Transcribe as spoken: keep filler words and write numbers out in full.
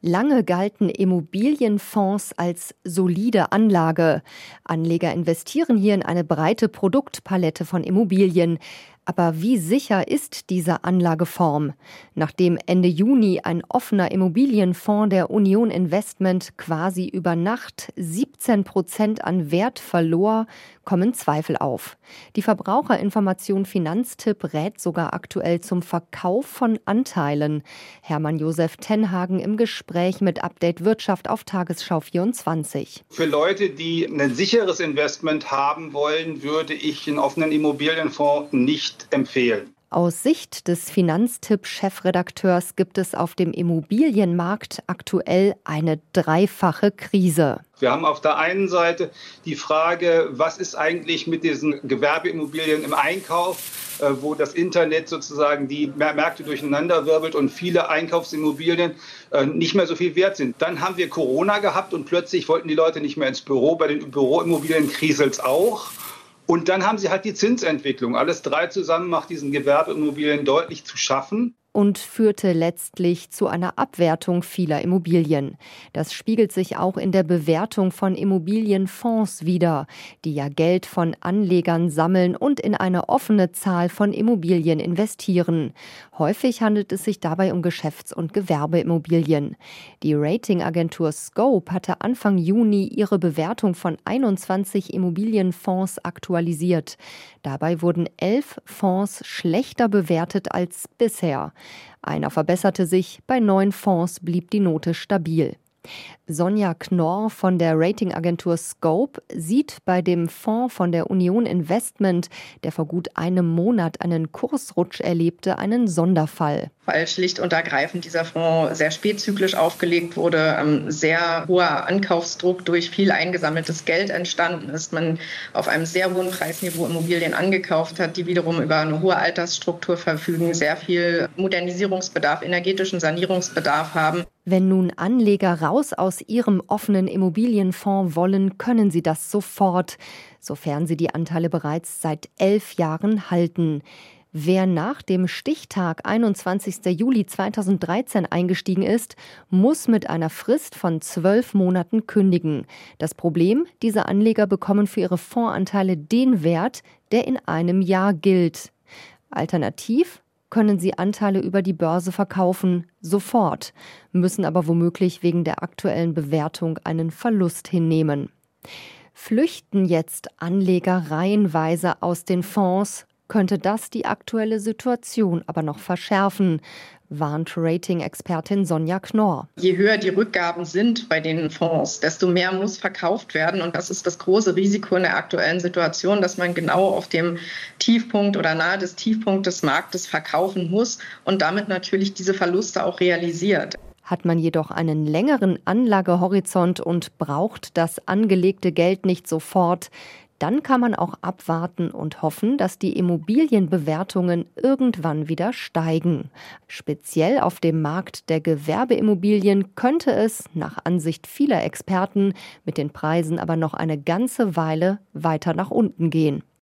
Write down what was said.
Lange galten Immobilienfonds als solide Anlage. Anleger investieren hier in eine breite Produktpalette von Immobilien. Aber wie sicher ist diese Anlageform? Nachdem Ende Juni ein offener Immobilienfonds der Union Investment quasi über Nacht siebzehn Prozent an Wert verlor, kommen Zweifel auf. Die Verbraucherinformation Finanztipp rät sogar aktuell zum Verkauf von Anteilen. Hermann Josef Tenhagen im Gespräch mit Update Wirtschaft auf Tagesschau vierundzwanzig. Für Leute, die ein sicheres Investment haben wollen, würde ich einen offenen Immobilienfonds nicht empfehlen. Aus Sicht des Finanztipp-Chefredakteurs gibt es auf dem Immobilienmarkt aktuell eine dreifache Krise. Wir haben auf der einen Seite die Frage, was ist eigentlich mit diesen Gewerbeimmobilien im Einkauf, wo das Internet sozusagen die Märkte durcheinanderwirbelt und viele Einkaufsimmobilien nicht mehr so viel wert sind. Dann haben wir Corona gehabt und plötzlich wollten die Leute nicht mehr ins Büro. Bei den Büroimmobilien kriselt es auch. Und dann haben sie halt die Zinsentwicklung. Alles drei zusammen macht diesen Gewerbeimmobilien deutlich zu schaffen. Und führte letztlich zu einer Abwertung vieler Immobilien. Das spiegelt sich auch in der Bewertung von Immobilienfonds wider, die ja Geld von Anlegern sammeln und in eine offene Zahl von Immobilien investieren. Häufig handelt es sich dabei um Geschäfts- und Gewerbeimmobilien. Die Ratingagentur Scope hatte Anfang Juni ihre Bewertung von einundzwanzig Immobilienfonds aktualisiert. Dabei wurden elf Fonds schlechter bewertet als bisher. Einer verbesserte sich, bei neun Fonds blieb die Note stabil. Sonja Knorr von der Ratingagentur Scope sieht bei dem Fonds von der Union Investment, der vor gut einem Monat einen Kursrutsch erlebte, einen Sonderfall. Weil schlicht und ergreifend dieser Fonds sehr spätzyklisch aufgelegt wurde, sehr hoher Ankaufsdruck durch viel eingesammeltes Geld entstanden ist, man auf einem sehr hohen Preisniveau Immobilien angekauft hat, die wiederum über eine hohe Altersstruktur verfügen, sehr viel Modernisierungsbedarf, energetischen Sanierungsbedarf haben. Wenn nun Anleger raus aus ihrem offenen Immobilienfonds wollen, können sie das sofort, sofern sie die Anteile bereits seit elf Jahren halten. Wer nach dem Stichtag einundzwanzigster Juli zweitausenddreizehn eingestiegen ist, muss mit einer Frist von zwölf Monaten kündigen. Das Problem, diese Anleger bekommen für ihre Fondsanteile den Wert, der in einem Jahr gilt. Alternativ können sie Anteile über die Börse verkaufen, sofort, müssen aber womöglich wegen der aktuellen Bewertung einen Verlust hinnehmen. Flüchten jetzt Anleger reihenweise aus den Fonds, könnte das die aktuelle Situation aber noch verschärfen, warnt Rating-Expertin Sonja Knorr. Je höher die Rückgaben sind bei den Fonds, desto mehr muss verkauft werden. Und das ist das große Risiko in der aktuellen Situation, dass man genau auf dem Tiefpunkt oder nahe des Tiefpunkts des Marktes verkaufen muss und damit natürlich diese Verluste auch realisiert. Hat man jedoch einen längeren Anlagehorizont und braucht das angelegte Geld nicht sofort, dann kann man auch abwarten und hoffen, dass die Immobilienbewertungen irgendwann wieder steigen. Speziell auf dem Markt der Gewerbeimmobilien könnte es, nach Ansicht vieler Experten, mit den Preisen aber noch eine ganze Weile weiter nach unten gehen.